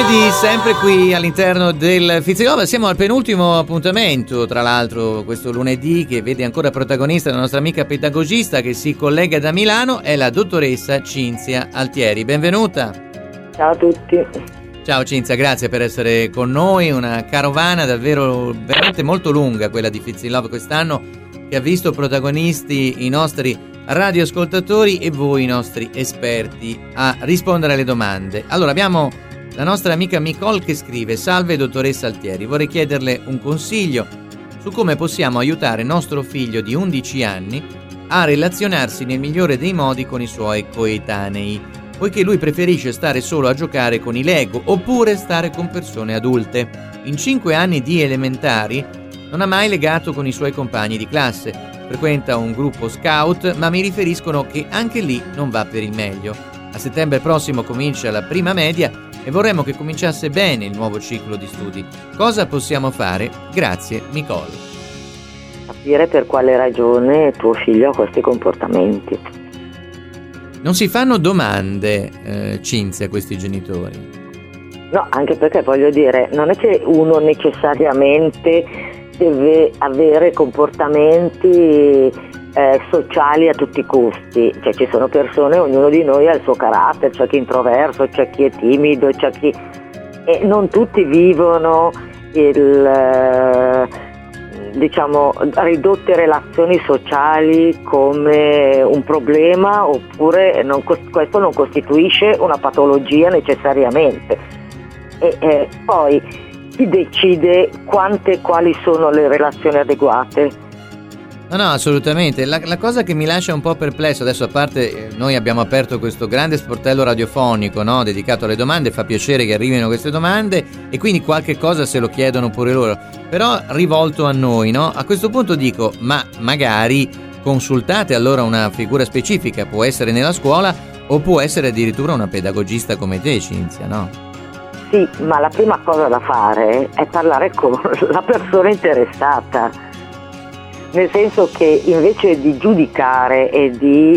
lunedì, sempre qui all'interno del Fizzicova, siamo al penultimo appuntamento, tra l'altro questo lunedì, che vede ancora protagonista la nostra amica pedagogista che si collega da Milano, è la dottoressa Cinzia Altieri. Benvenuta. Ciao a tutti. Ciao Cinzia, grazie per essere con noi, una carovana davvero veramente molto lunga quella di Fizzilove quest'anno, che ha visto protagonisti i nostri radioascoltatori e voi i nostri esperti a rispondere alle domande. Allora abbiamo la nostra amica Nicole che scrive: salve dottoressa Altieri, vorrei chiederle un consiglio su come possiamo aiutare nostro figlio di 11 anni a relazionarsi nel migliore dei modi con i suoi coetanei, poiché lui preferisce stare solo a giocare con i Lego oppure stare con persone adulte. In 5 anni di elementari non ha mai legato con i suoi compagni di classe, frequenta un gruppo scout, ma mi riferiscono che anche lì non va per il meglio. A settembre prossimo comincia la prima media e vorremmo che cominciasse bene il nuovo ciclo di studi. Cosa possiamo fare? Grazie, Nicole. Capire per quale ragione tuo figlio ha questi comportamenti. Non si fanno domande, Cinzia, a questi genitori? No, anche perché voglio dire, non è che uno necessariamente deve avere comportamenti sociali a tutti i costi, cioè ci sono persone, ognuno di noi ha il suo carattere, c'è chi è introverso, c'è chi è timido, c'è chi... e non tutti vivono ridotte relazioni sociali come un problema, oppure questo non costituisce una patologia necessariamente. E poi chi decide quali sono le relazioni adeguate? No, assolutamente. La cosa che mi lascia un po' perplesso, adesso a parte noi abbiamo aperto questo grande sportello radiofonico, no, dedicato alle domande, fa piacere che arrivino queste domande e quindi qualche cosa se lo chiedono pure loro, però rivolto a noi, no? A questo punto dico, ma magari consultate allora una figura specifica, può essere nella scuola o può essere addirittura una pedagogista come te, Cinzia, no? Sì, ma la prima cosa da fare è parlare con la persona interessata, nel senso che invece di giudicare e di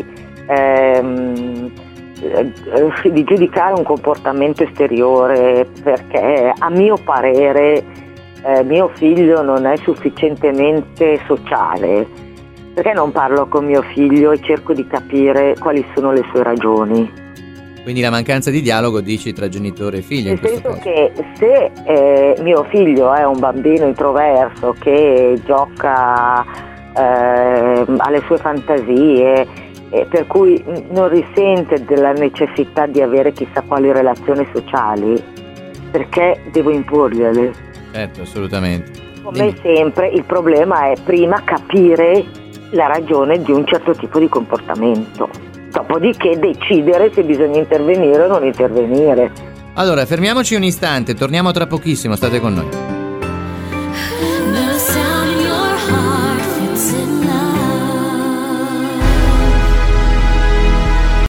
giudicare un comportamento esteriore, perché a mio parere mio figlio non è sufficientemente sociale, perché non parlo con mio figlio e cerco di capire quali sono le sue ragioni? Quindi la mancanza di dialogo, dici, tra genitore e figlio. Nel senso che se mio figlio è un bambino introverso che gioca alle sue fantasie, per cui non risente della necessità di avere chissà quali relazioni sociali, perché devo imporgliele? Certo, assolutamente. Come sempre il problema è prima capire la ragione di un certo tipo di comportamento. Dopodiché decidere se bisogna intervenire o non intervenire. Allora, fermiamoci un istante, torniamo tra pochissimo, state con noi.